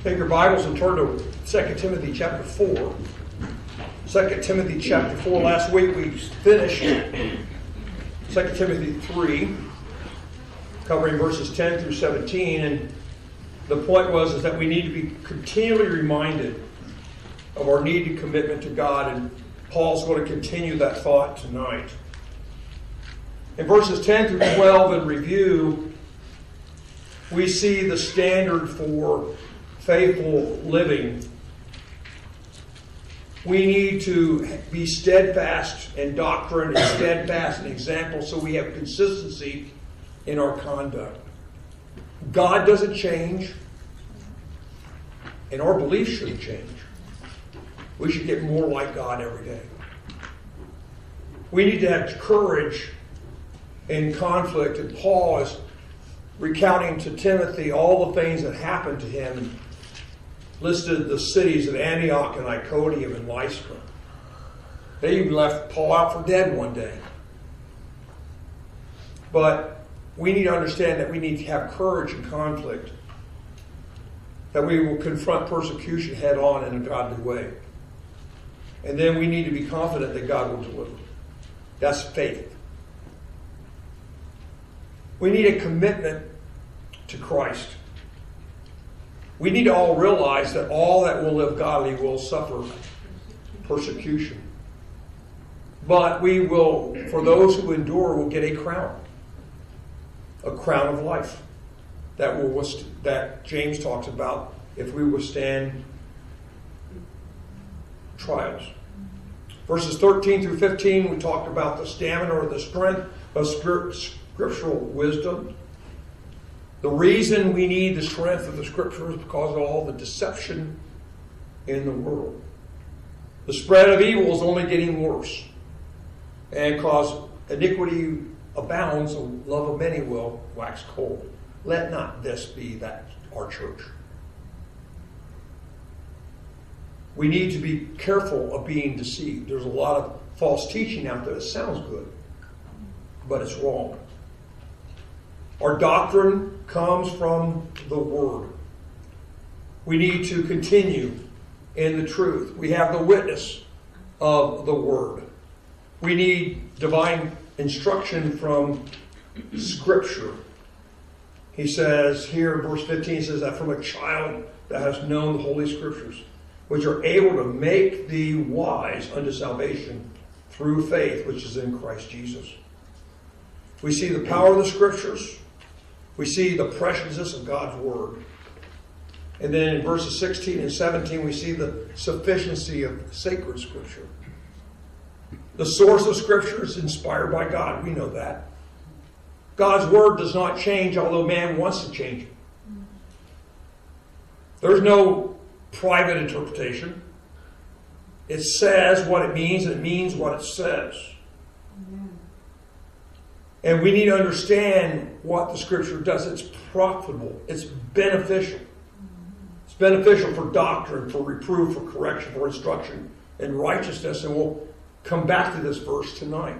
Take your Bibles and turn to 2 Timothy chapter 4. 2 Timothy chapter 4. Last week we finished 2 Timothy 3, covering verses 10 through 17. And the point was that we need to be continually reminded of our needed commitment to God. And Paul's going to continue that thought tonight. In verses 10 through 12 in review, we see the standard for faithful living. We need to be steadfast in doctrine and steadfast in example so we have consistency in our conduct. God doesn't change, and our beliefs shouldn't change. We should get more like God every day. We need to have courage in conflict, and Paul is recounting to Timothy all the things that happened to him, listed the cities of Antioch and Iconium and Lystra. They even left Paul out for dead one day. But we need to understand that we need to have courage in conflict, that we will confront persecution head on in a godly way. And then we need to be confident that God will deliver. That's faith. We need a commitment to Christ. We need to all realize that all that will live godly will suffer persecution. But we will, for those who endure, will get a crown of life that James talks about if we withstand trials. Verses 13 through 15, we talked about the stamina or the strength of scriptural wisdom. The reason we need the strength of the Scripture is because of all the deception in the world. The spread of evil is only getting worse. And because iniquity abounds, the love of many will wax cold. Let not this be our church. We need to be careful of being deceived. There's a lot of false teaching out there that sounds good, but it's wrong. Our doctrine comes from the Word. We need to continue in the truth. We have the witness of the Word. We need divine instruction from Scripture. He says here in verse 15, he says that from a child that has known the Holy Scriptures, which are able to make thee wise unto salvation through faith, which is in Christ Jesus. We see the power of the Scriptures. We see the preciousness of God's Word. And then in verses 16 and 17, we see the sufficiency of sacred Scripture. The source of Scripture is inspired by God. We know that. God's Word does not change, although man wants to change it. There's no private interpretation. It says what it means, and it means what it says. And we need to understand what the Scripture does. It's profitable. It's beneficial. It's beneficial for doctrine, for reproof, for correction, for instruction in righteousness. And we'll come back to this verse tonight.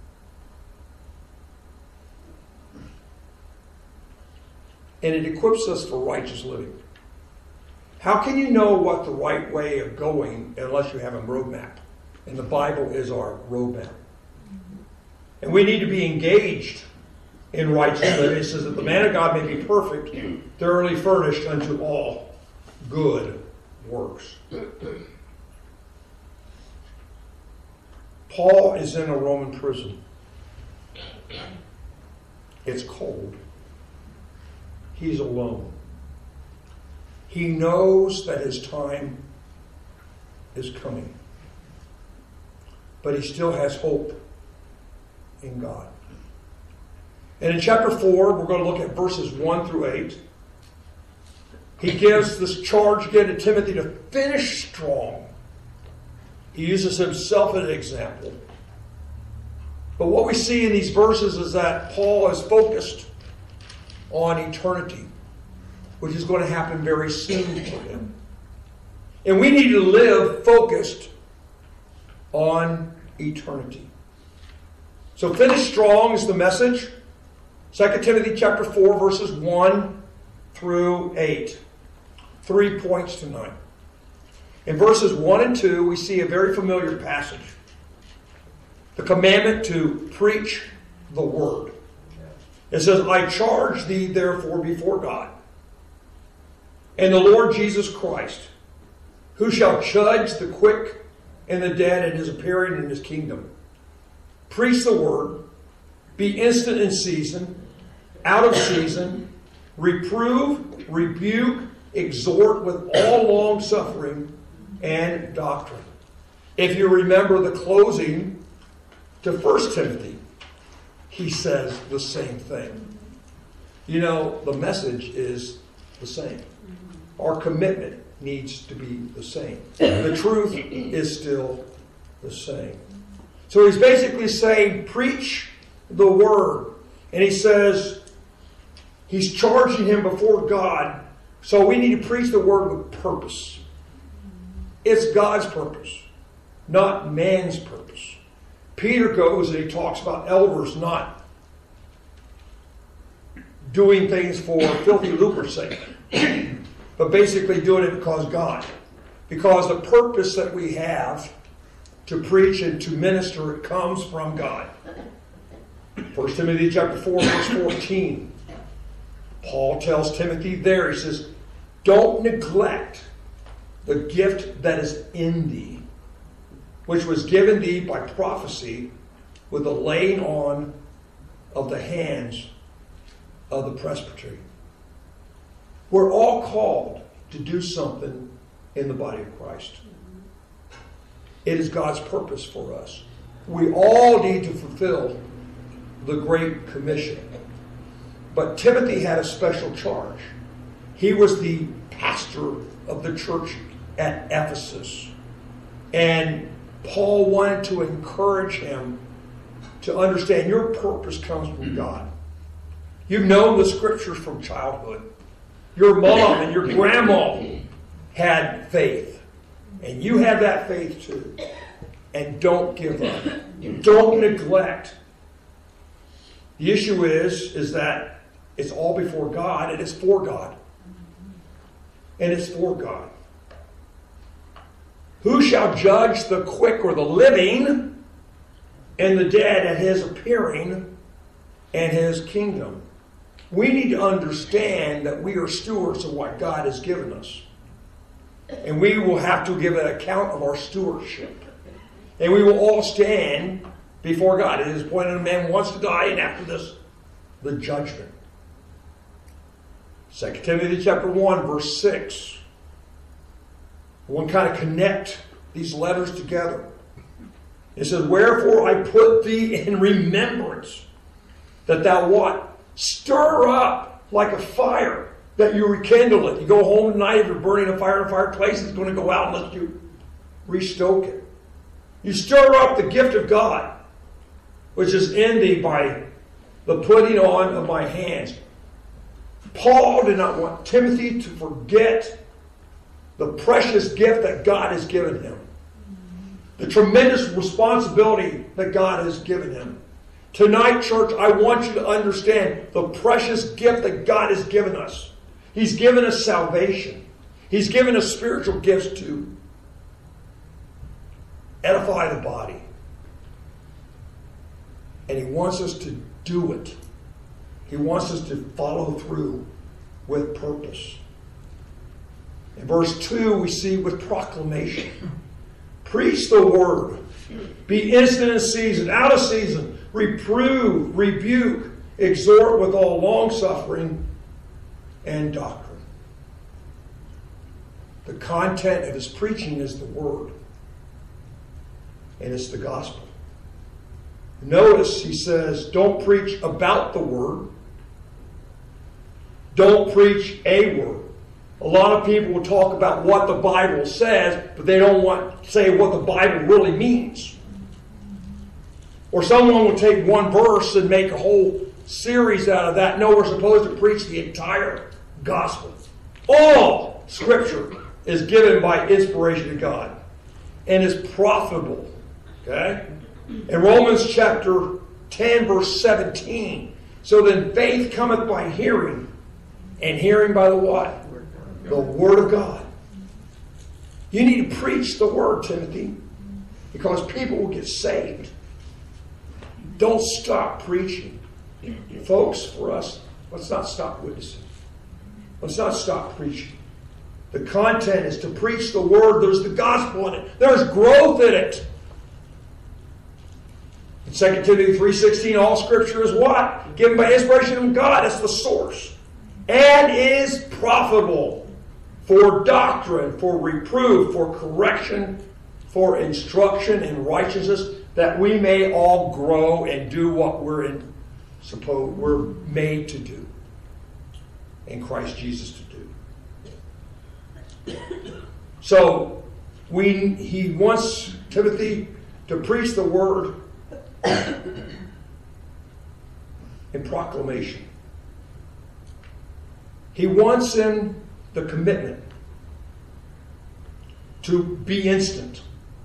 And it equips us for righteous living. How can you know what the right way of going unless you have a roadmap? And the Bible is our roadmap. And we need to be engaged in righteous living. It says that the man of God may be perfect, thoroughly furnished unto all good works. Paul is in a Roman prison. It's cold. He's alone. He knows that his time is coming. But he still has hope in God. And in chapter 4, we're going to look at verses 1 through 8. He gives this charge again to Timothy to finish strong. He uses himself as an example. But what we see in these verses is that Paul is focused on eternity, which is going to happen very soon for him. And we need to live focused on eternity. So finish strong is the message. 2 Timothy chapter 4, verses 1 through 8. 3 points tonight. In verses 1 and 2, we see a very familiar passage. The commandment to preach the word. It says, I charge thee therefore before God and the Lord Jesus Christ, who shall judge the quick and the dead in his appearing in his kingdom. Preach the word, be instant in season, out of season, reprove, rebuke, exhort with all long suffering and doctrine. If you remember the closing to 1 Timothy, he says the same thing. You know, the message is the same. Our commitment needs to be the same. The truth is still the same. So he's basically saying, preach the word. And he says, he's charging him before God. So we need to preach the word with purpose. It's God's purpose, not man's purpose. Peter goes and he talks about elders not doing things for filthy lucre's sake, but basically doing it because God. Because the purpose that we have to preach and to minister, it comes from God. 1 Timothy chapter 4, verse 14. Paul tells Timothy there, he says, don't neglect the gift that is in thee, which was given thee by prophecy with the laying on of the hands of the presbytery. We're all called to do something in the body of Christ. It is God's purpose for us. We all need to fulfill the Great Commission. But Timothy had a special charge. He was the pastor of the church at Ephesus. And Paul wanted to encourage him to understand your purpose comes from God. You've known the scriptures from childhood. Your mom and your grandma had faith. And you have that faith too. And don't give up. Don't neglect. The issue is that it's all before God and it's for God. And it's for God. Who shall judge the quick or the living and the dead at his appearing and his kingdom? We need to understand that we are stewards of what God has given us. And we will have to give an account of our stewardship. And we will all stand before God. It is appointed a man wants to die, and after this, the judgment. 2 Timothy chapter 1, verse 6. One kind of connect these letters together. It says, wherefore I put thee in remembrance, that thou what? Stir up like a fire, that you rekindle it. You go home tonight, if you're burning a fire in a fireplace, it's going to go out unless you restoke it. You stir up the gift of God, which is in thee by the putting on of my hands. Paul did not want Timothy to forget the precious gift that God has given him. The tremendous responsibility that God has given him. Tonight, church, I want you to understand the precious gift that God has given us. He's given us salvation. He's given us spiritual gifts to edify the body. And he wants us to do it. He wants us to follow through with purpose. In verse 2, we see with proclamation. Preach the word. Be instant in season, out of season. Reprove, rebuke, exhort with all long-suffering and doctrine. The content of his preaching is the word. And it's the gospel. Notice he says, don't preach about the word. Don't preach a word. A lot of people will talk about what the Bible says, but they don't want to say what the Bible really means. Or someone will take one verse and make a whole series out of that. No, we're supposed to preach the entire gospel. All Scripture is given by inspiration of God and is profitable. Okay? In Romans chapter 10, verse 17. So then faith cometh by hearing, and hearing by the what? The Word of God. You need to preach the Word, Timothy, because people will get saved. Don't stop preaching. Folks, for us, let's not stop witnessing. Let's not stop preaching. The content is to preach the Word. There's the gospel in it. There's growth in it. In 2 Timothy 3:16, all Scripture is what? Given by inspiration of God. That's the source. And is profitable for doctrine, for reproof, for correction, for instruction in righteousness, that we may all grow and do what we're made to do in Christ Jesus to do. So he wants Timothy to preach the Word in proclamation. He wants him the commitment to be instant.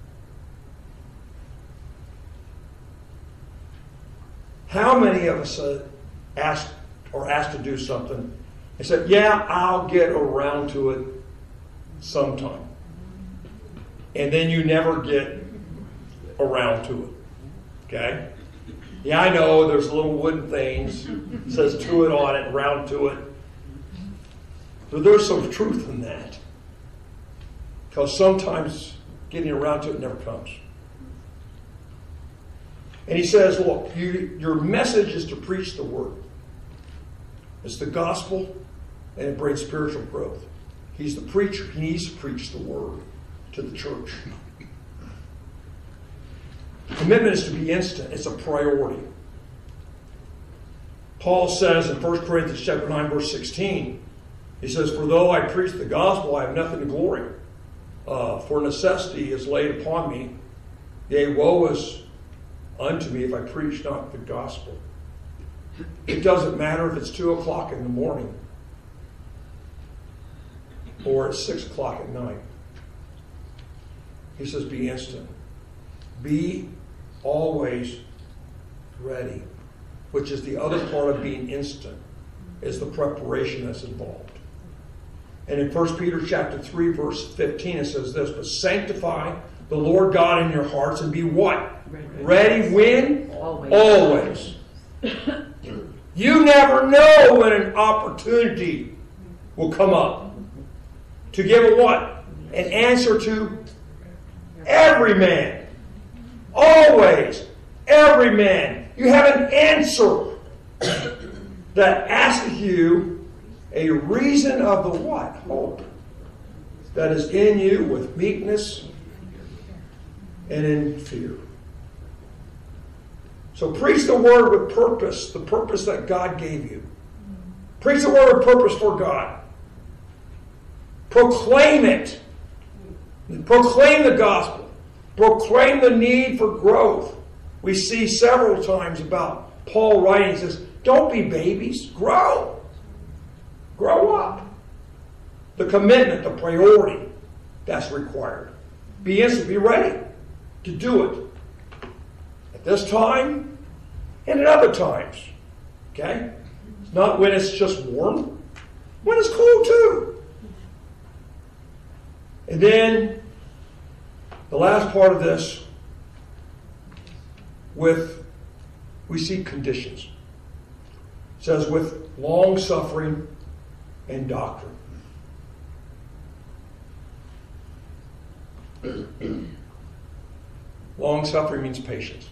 How many of us are asked to do something and said, yeah, I'll get around to it sometime. And then you never get around to it. Okay? Yeah, I know there's little wooden things, it says to it on it, round to it. But there's some truth in that. Because sometimes getting around to it never comes. And he says, look, your message is to preach the Word. It's the gospel, and it brings spiritual growth. He's the preacher. He needs to preach the Word to the church. Commitment is to be instant. It's a priority. Paul says in 1 Corinthians chapter 9, verse 16, he says, for though I preach the gospel, I have nothing to glory. For necessity is laid upon me. Yea, woe is unto me if I preach not the gospel. It doesn't matter if it's 2 o'clock in the morning or it's 6 o'clock at night. He says, be instant. Be always ready, which is the other part of being instant, is the preparation that's involved. And in 1 Peter chapter 3, verse 15, it says this, but sanctify the Lord God in your hearts and be what? Ready when? Always. You never know when an opportunity will come up to give a what? An answer to every man. Always. Every man. You have an answer that asks you a reason of the what? Hope. That is in you with meekness and in fear. So preach the Word with purpose, the purpose that God gave you. Preach the Word with purpose for God. Proclaim it. Proclaim the gospel. Proclaim the need for growth. We see several times about Paul writing, he says, don't be babies, grow. Grow up. The commitment, the priority, that's required. Be instant, be ready to do it. At this time and at other times. Okay? It's not when it's just warm. When it's cool too. And then the last part of this, we see conditions. It says with long suffering and doctrine. Long suffering means patience.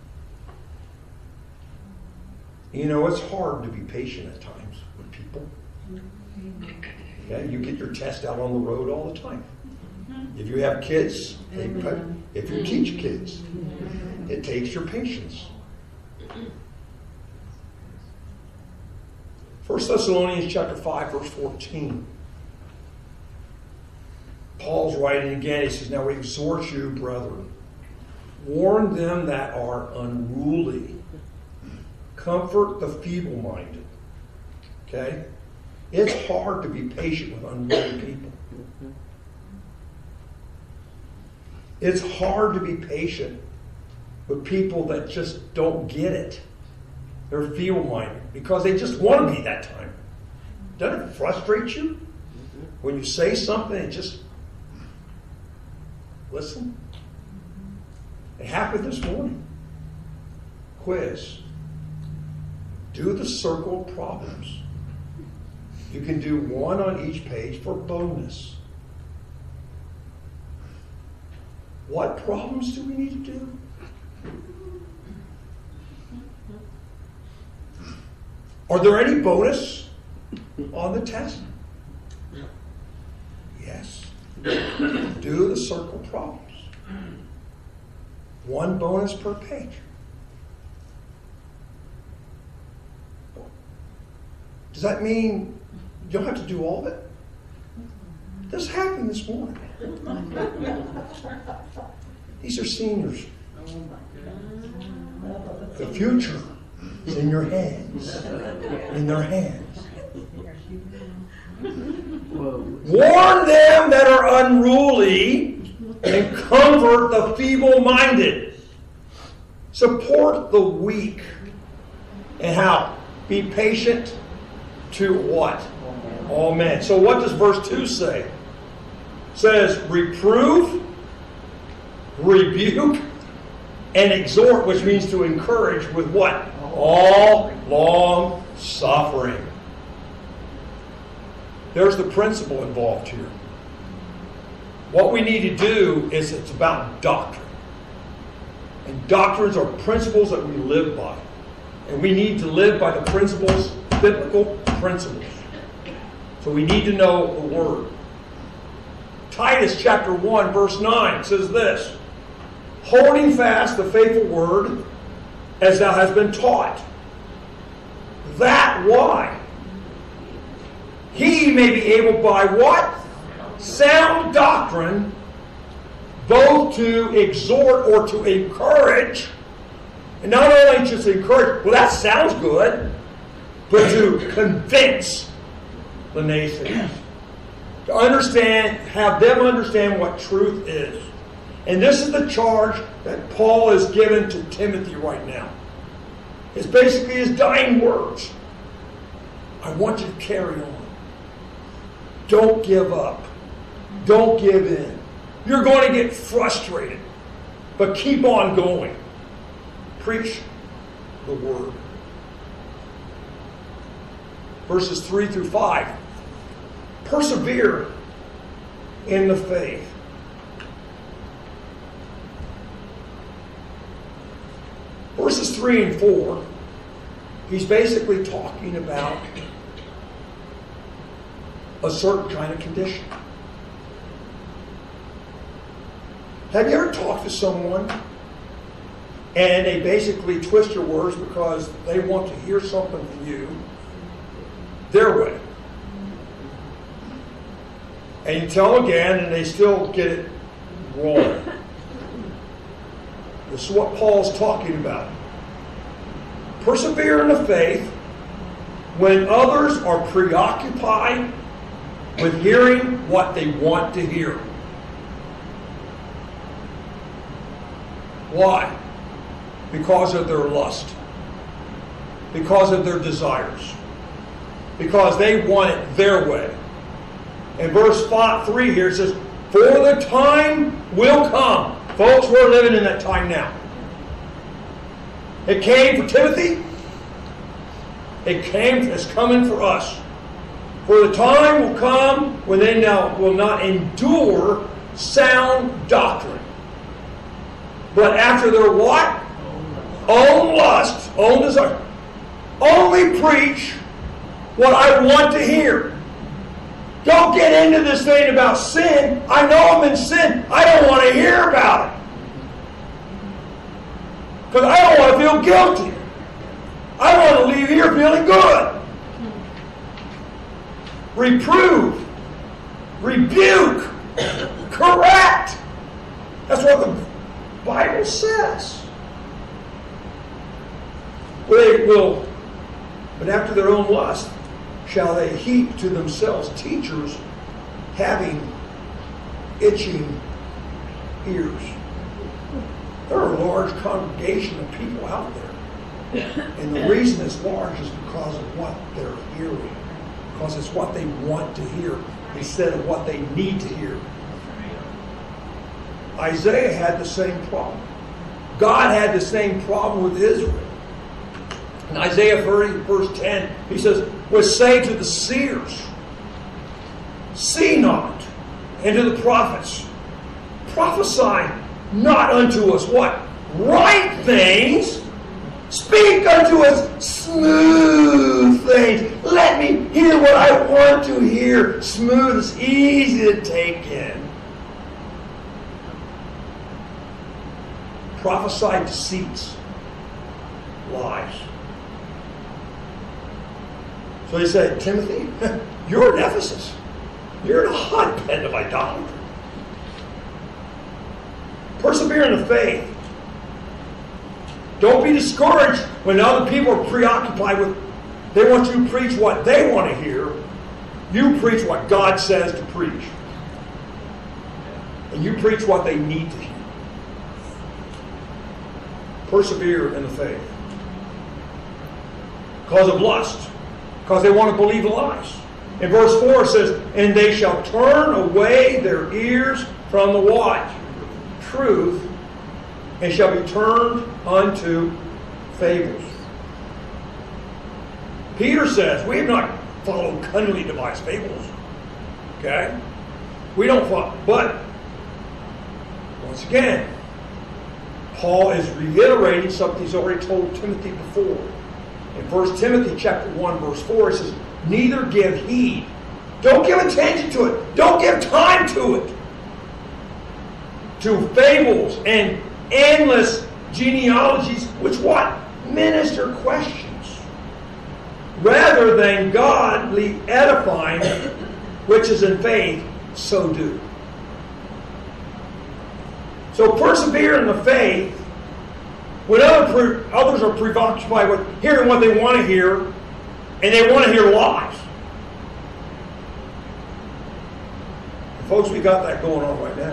You know, it's hard to be patient at times with people. Yeah, you get your test out on the road all the time. If you have kids, if you teach kids, it takes your patience. 1 Thessalonians chapter 5, verse 14. Paul's writing again. He says, now we exhort you, brethren, warn them that are unruly. Comfort the feeble-minded. Okay? It's hard to be patient with unruly people. It's hard to be patient with people that just don't get it. They're feeble-minded because they just want to be that time. Doesn't it frustrate you? When you say something, it just listen. It happened this morning. Quiz. Do the circle of problems. You can do one on each page for bonus. What problems do we need to do? Are there any bonus on the test? Yes. Do the circle problems. One bonus per page. Does that mean you don't have to do all of it? This happened this morning. These are seniors. The future is in your hands. In their hands. Warn them that are unruly and comfort the feeble-minded. Support the weak. And how? Be patient to what? All men. So what does verse 2 say? It says, reprove, rebuke, and exhort, which means to encourage with what? All long suffering. There's the principle involved here. What we need to do is it's about doctrine. And doctrines are principles that we live by. And we need to live by the principles, biblical principles. So we need to know the Word. Titus chapter 1, verse 9 says this, holding fast the faithful word as thou hast been taught. That why? He may be able by what? Sound doctrine, both to exhort or to encourage. And not only just encourage, well, that sounds good, but to convince the naysayers. To understand, have them understand what truth is. And this is the charge that Paul is given to Timothy right now. It's basically his dying words. I want you to carry on. Don't give up. Don't give in. You're going to get frustrated, but keep on going. Preach the word. Verses 3 through 5. Persevere in the faith. Verses 3 and 4, he's basically talking about a certain kind of condition. Have you ever talked to someone and they basically twist your words because they want to hear something from you their way? And you tell them again and they still get it wrong. This is what Paul's talking about. Persevere in the faith when others are preoccupied with hearing what they want to hear. Why? Because of their lust. Because of their desires. Because they want it their way. In verse 3 here it says, for the time will come. Folks, we're living in that time now. It came for Timothy. It's coming for us. For the time will come when they now will not endure sound doctrine. But after their what? Own lust, own desire. Only preach what I want to hear. Don't get into this thing about sin. I know I'm in sin. I don't want to hear about it. Because I don't want to feel guilty. I want to leave here feeling good. Reprove. Rebuke. Correct. That's what the Bible says. They will, but after their own lust, shall they heap to themselves teachers having itching ears. There are a large congregation of people out there. And the reason it's large is because of what they're hearing. Because it's what they want to hear. instead of what they need to hear. Isaiah had the same problem. God had the same problem with Israel. In Isaiah 30, verse 10, he says, "Was say to the seers, see not, and to the prophets, prophesy not unto us," what? "Right things. Speak unto us smooth things." Let me hear what I want to hear. Smooth is easy to take in. Prophesy deceits, lies. So he said, "Timothy, you're in Ephesus. You're in a hotbed of idolatry. Persevere in the faith. Don't be discouraged when other people are preoccupied with, they want you to preach what they want to hear. You preach what God says to preach. And you preach what they need to hear. Persevere in the faith. Because of lust. Because they want to believe the lies. In verse 4 it says, "And they shall turn away their ears from the what? Truth, and shall be turned unto fables." Peter says, we have not followed cunningly devised fables. Okay? We don't follow. But, once again, Paul is reiterating something he's already told Timothy before. In 1 Timothy chapter 1, verse 4, it says, "Neither give heed." Don't give attention to it. Don't give time to it. "To fables and endless genealogies, which what? Minister questions, rather than godly edifying, which is in faith, so do." So persevere in the faith when others are preoccupied with hearing what they want to hear, and they want to hear lies. And folks, we got that going on right now.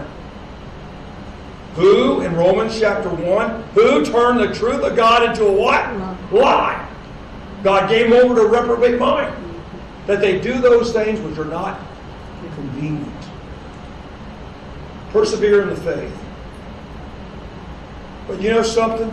Who, in Romans chapter 1, who turned the truth of God into a what? Lie. God gave them over to a reprobate mind. That they do those things which are not convenient. Persevere in the faith. But you know something?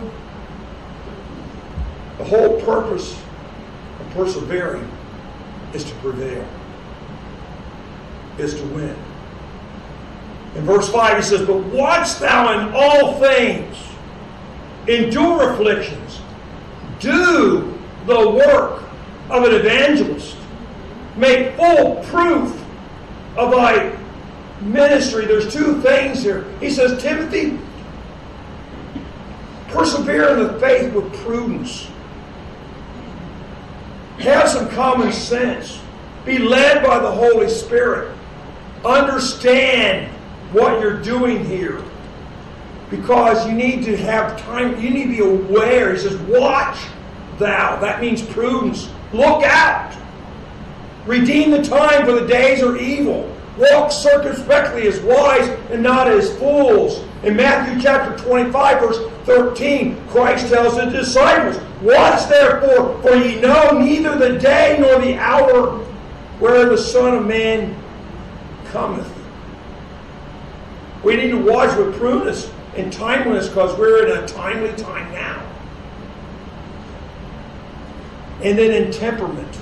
The whole purpose of persevering is to prevail. Is to win. In verse 5 he says, "But watch thou in all things, endure afflictions, do the work of an evangelist, make full proof of thy ministry." There's two things here. He says, Timothy, persevere in the faith with prudence. Have some common sense. Be led by the Holy Spirit. Understand what you're doing here. Because you need to have time. You need to be aware. He says, watch thou. That means prudence. Look out. Redeem the time, for the days are evil. Walk circumspectly as wise and not as fools. In Matthew chapter 25, verse 13, Christ tells the disciples, "Watch therefore, for ye know neither the day nor the hour where the Son of Man cometh." We need to watch with prudence and timeliness, because we're in a timely time now. And then in temperament.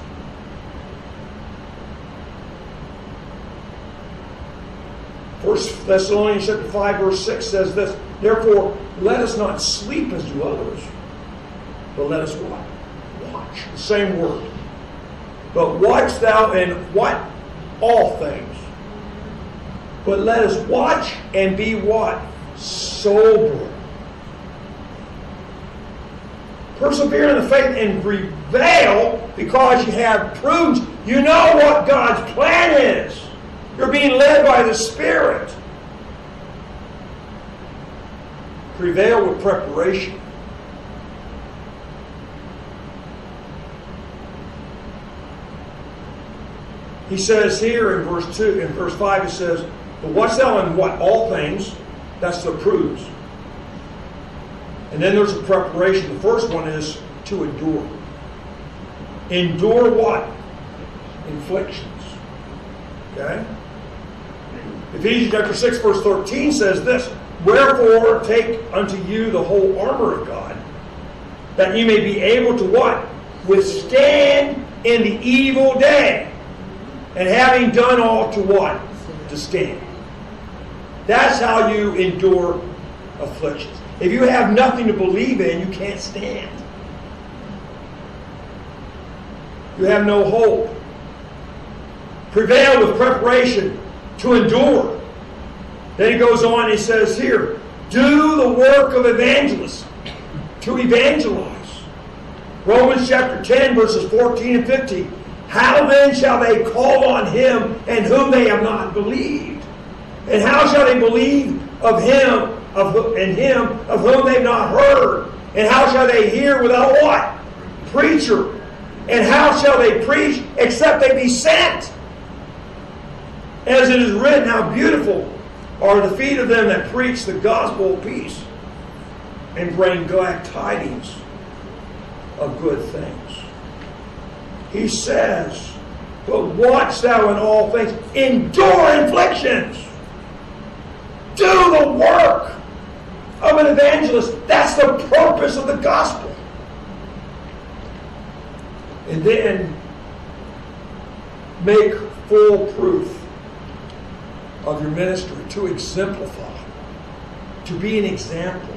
First Thessalonians chapter 5, verse 6 says this, "Therefore, let us not sleep as do others, but let us what? Watch." The same word. "But watch thou in what? All things. But let us watch and be what? Sober. Persevere in the faith and prevail, because you have prudence. You know what God's plan is. You're being led by the Spirit. Prevail with preparation. He says here in verse 2, in verse 5, he says, "But watch thou in what? All things." That's the proofs. And then there's a preparation. The first one is to endure. Endure what? Inflictions. Okay? Ephesians chapter 6, verse 13 says this, wherefore take unto you the whole armor of God, that ye may be able to what? Withstand in the evil day. And having done all to what? To stand. That's how you endure afflictions. If you have nothing to believe in, you can't stand. You have no hope. Prevail with preparation to endure. Then he goes on and he says here, do the work of evangelists, to evangelize. Romans chapter 10, verses 14 and 15. How then shall they call on him in whom they have not believed? And how shall they believe of him of whom they have not heard? And how shall they hear without what? Preacher. And how shall they preach except they be sent? As it is written, how beautiful are the feet of them that preach the gospel of peace and bring glad tidings of good things. He says, but watch thou in all things, endure afflictions. Do the work of an evangelist. That's the purpose of the gospel. And then make full proof of your ministry, to exemplify, to be an example.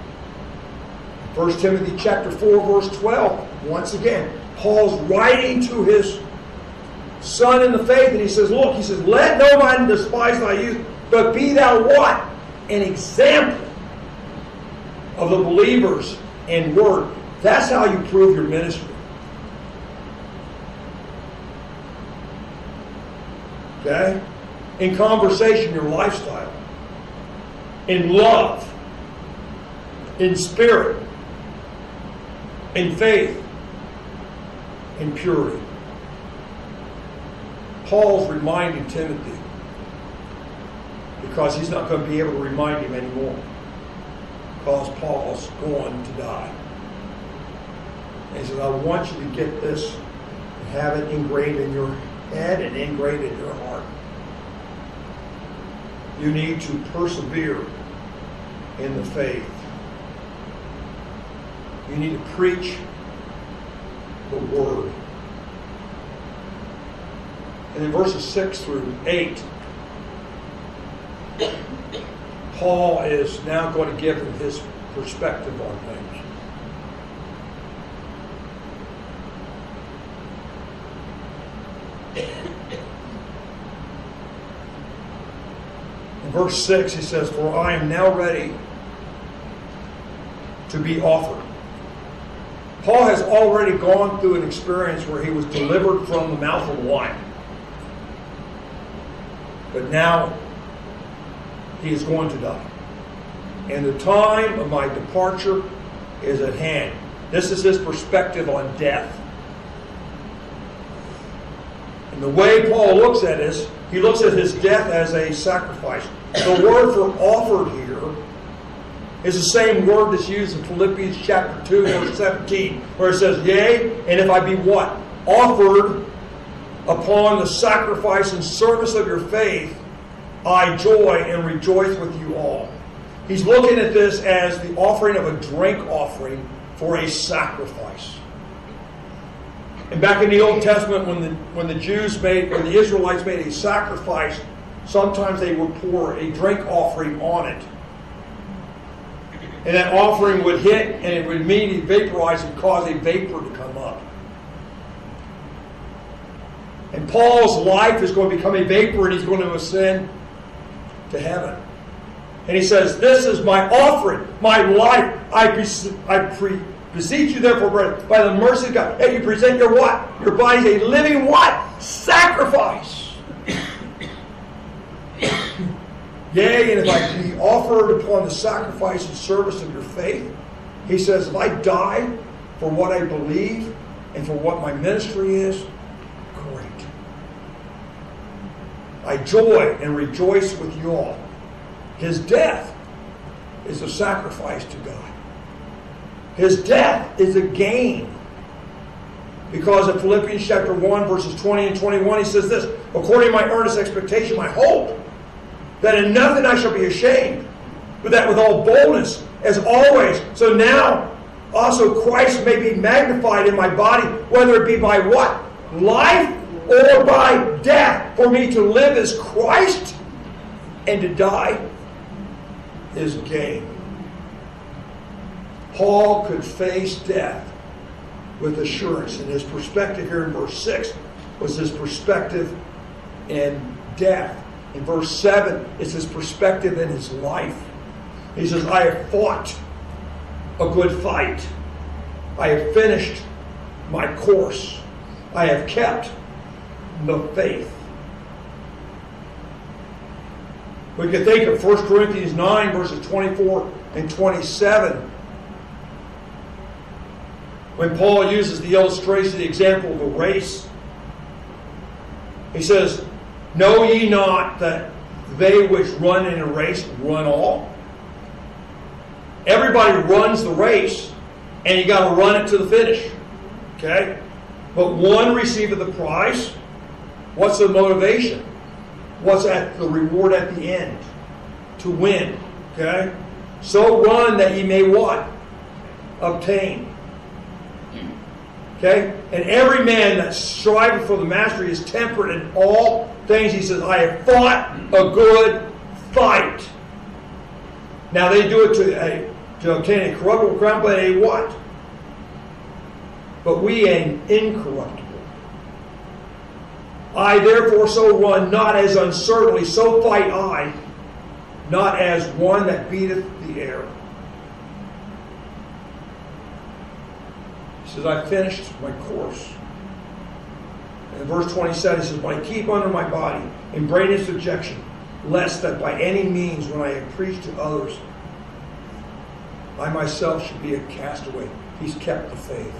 1 Timothy chapter 4, verse 12, once again, Paul's writing to his son in the faith, and he says, look, he says, let no man despise thy youth, but be thou what? An example of the believers in word. That's how you prove your ministry. Okay? In conversation, your lifestyle. In love. In spirit. In faith. In purity. Paul's reminding Timothy, because he's not going to be able to remind him anymore, because Paul's going to die. And he says, I want you to get this and have it engraved in your head and engraved in your heart. You need to persevere in the faith. You need to preach the word. And in verses 6 through 8, Paul is now going to give him his perspective on things. In verse 6 he says, for I am now ready to be offered. Paul has already gone through an experience where he was delivered from the mouth of the lion. But now he is going to die. And the time of my departure is at hand. This is his perspective on death. And the way Paul looks at this, he looks at his death as a sacrifice. The word for offered here is the same word that's used in Philippians chapter 2, verse 17, where it says, yea, and if I be what? Offered upon the sacrifice and service of your faith, I joy and rejoice with you all. He's looking at this as the offering of a drink offering for a sacrifice. And back in the Old Testament, when the Israelites made a sacrifice, sometimes they would pour a drink offering on it. And that offering would hit and it would immediately vaporize and cause a vapor to come up. And Paul's life is going to become a vapor and he's going to ascend to heaven. And he says, this is my offering, my life. I beseech you therefore, brethren, by the mercy of God, that you present your what? Your bodies a living what? Sacrifice. Yea, and if I be offered upon the sacrifice and service of your faith, he says, if I die for what I believe and for what my ministry is, great. I joy and rejoice with you all. His death is a sacrifice to God. His death is a gain. Because in Philippians chapter 1, verses 20 and 21, he says this, according to my earnest expectation, my hope, that in nothing I shall be ashamed, but that with all boldness, as always. So now also Christ may be magnified in my body, whether it be by what? Life or by death. For me to live is Christ, and to die is gain. Paul could face death with assurance, and his perspective here in verse 6 was his perspective in death. In verse 7, it's his perspective in his life. He says, I have fought a good fight. I have finished my course. I have kept the faith. We can think of 1 Corinthians 9, verses 24 and 27. When Paul uses the illustration, the example of a race, he says, know ye not that they which run in a race run all? Everybody runs the race, and you got to run it to the finish. Okay? But one receiveth the prize. What's the motivation? What's at the reward at the end? To win. Okay? So run that ye may what? Obtain. Okay? And every man that striveth for the mastery is temperate in all things. He says, I have fought a good fight. Now they do it to obtain a corruptible crown, but a what? But we an incorruptible. I therefore so run, not as uncertainly, so fight I, not as one that beateth the air. He says, I finished my course. And in verse 27, he says, but I keep under my body in brain and subjection, lest that by any means, when I have preached to others, I myself should be a castaway. He's kept the faith.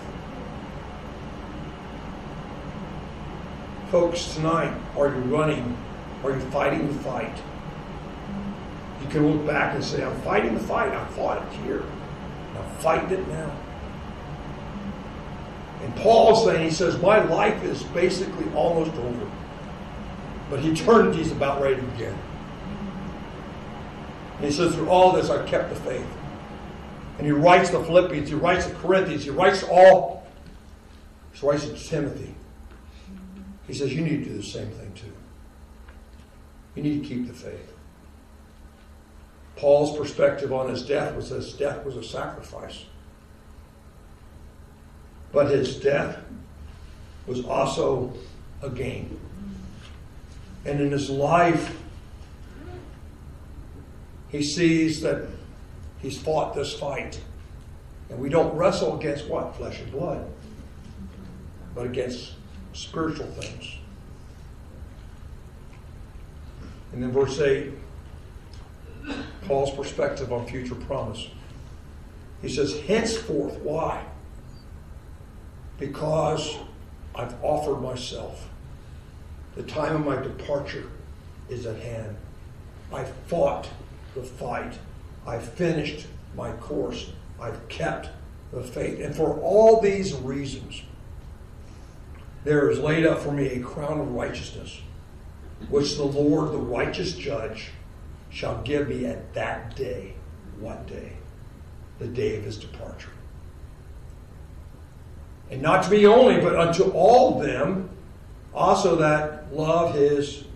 Folks, tonight, are you running? Are you fighting the fight? You can look back and say, I'm fighting the fight. I fought it here. I'm fighting it now. And Paul's saying, he says, my life is basically almost over. But eternity's about ready to begin. And he says, through all this, I've kept the faith. And he writes the Philippians, he writes the Corinthians, he writes to Timothy. He says, you need to do the same thing too. You need to keep the faith. Paul's perspective on his death was that his death was a sacrifice. But his death was also a gain. And in his life, he sees that he's fought this fight. And we don't wrestle against what? Flesh and blood. But against spiritual things. And then verse 8, Paul's perspective on future promise. He says, henceforth, why? Because I've offered myself. The time of my departure is at hand. I've fought the fight. I've finished my course. I've kept the faith. And for all these reasons, there is laid up for me a crown of righteousness, which the Lord, the righteous judge, shall give me at that day. What day? The day of his departure. And not to me only, but unto all them also that love his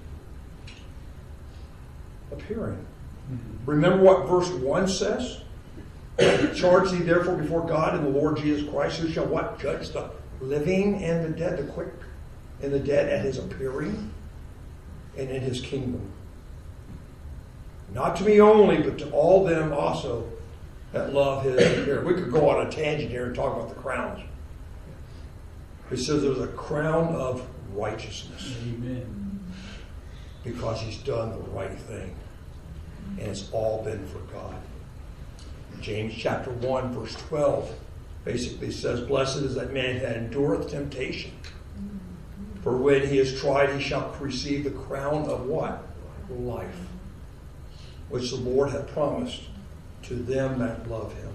appearing. Remember what verse 1 says? Charge thee therefore before God and the Lord Jesus Christ, who shall what? Judge the living and the dead, the quick and the dead at his appearing and in his kingdom. Not to me only, but to all them also that love his appearing. We could go on a tangent here and talk about the crowns. He says there's a crown of righteousness. Amen. Because he's done the right thing. And it's all been for God. James chapter 1, verse 12 basically says, blessed is that man that endureth temptation. For when he is tried, he shall receive the crown of what? Life. Which the Lord hath promised to them that love him.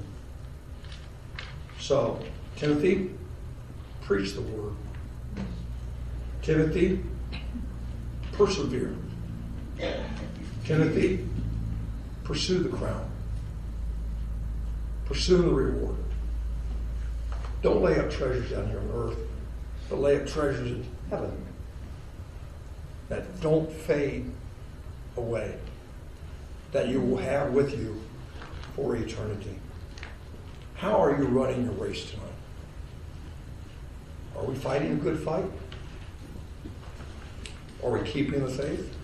So, Timothy, preach the word. Timothy, Persevere. Timothy, pursue the crown. Pursue the reward. Don't lay up treasures down here on earth, but lay up treasures in heaven that don't fade away, that you will have with you for eternity. How are you running your race tonight? Are we fighting a good fight? Are we keeping the faith?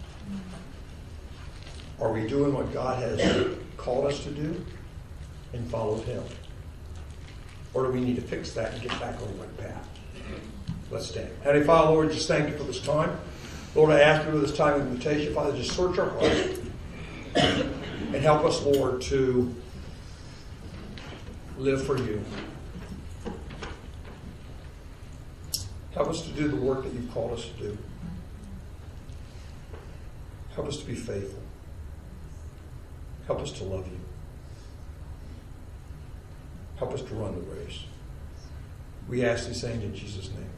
Are we doing what God has called us to do and followed Him? Or do we need to fix that and get back on the right path? Let's stand. Heavenly Father, Lord, just thank you for this time. Lord, I ask you for this time of invitation, Father, just search our hearts and help us, Lord, to live for you. Help us to do the work that you've called us to do. Help us to be faithful. Help us to love you. Help us to run the race. We ask these things in Jesus' name.